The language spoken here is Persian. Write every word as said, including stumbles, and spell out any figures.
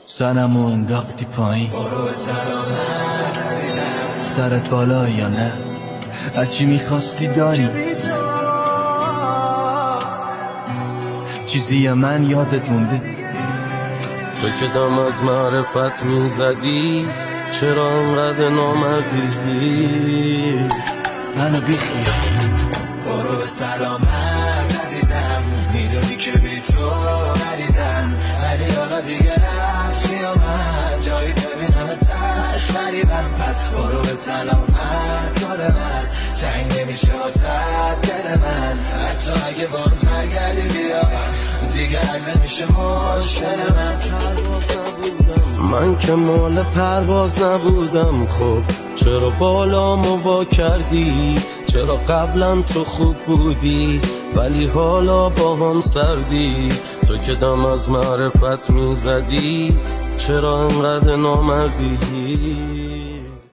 سنمو انداختی پایین، برو سلامت عزیزم. سرت بالا یا نه؟ هرچی میخواستی داری، چیزی من یادت مونده؟ تو که دم از معرفت میزدی، چرا انقدر نامردی؟ منو بیخیال. برو سلامت عزیزم، میدونی که بی تو مریضم، ولی حالا دیگه رفتی و من جایی ببینم تش غریبم. پس برو به سلامت گل من، تنگ نمیشه واسد دل من، حتی اگه باز برگردی بیا دیگه نمیشه مشکل من. من که مال پرواز نبودم، خب چرا بالامو وا کردی؟ چرا قبلا تو خوب بودی ولی حالا با هم سردی؟ تو که دم از معرفت میزدی، چرا انقدر نامردی؟